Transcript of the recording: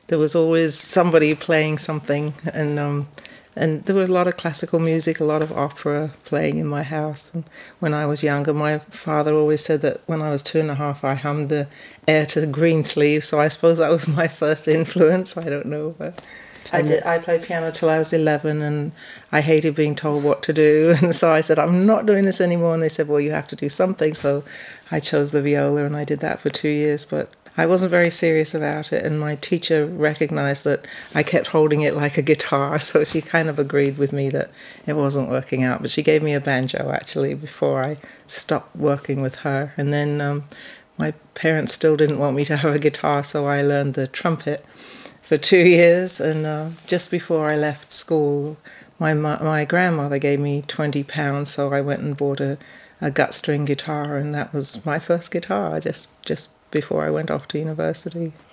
there was always somebody playing something, and there was a lot of classical music, a lot of opera playing in my house. And when I was younger, my father always said that when I was 2.5, I hummed the air to Greensleeve. So I suppose that was my first influence. I don't know, but I played piano till I was 11, and I hated being told what to do. And so I said, I'm not doing this anymore. And they said, well, you have to do something. So I chose the viola, and I did that for 2 years. But I wasn't very serious about it, and my teacher recognized that I kept holding it like a guitar, so she kind of agreed with me that it wasn't working out. But she gave me a banjo, actually, before I stopped working with her. And then my parents still didn't want me to have a guitar, so I learned the trumpet for 2 years. And just before I left school, my grandmother gave me £20, so I went and bought a gut string guitar, and that was my first guitar, just before I went off to university.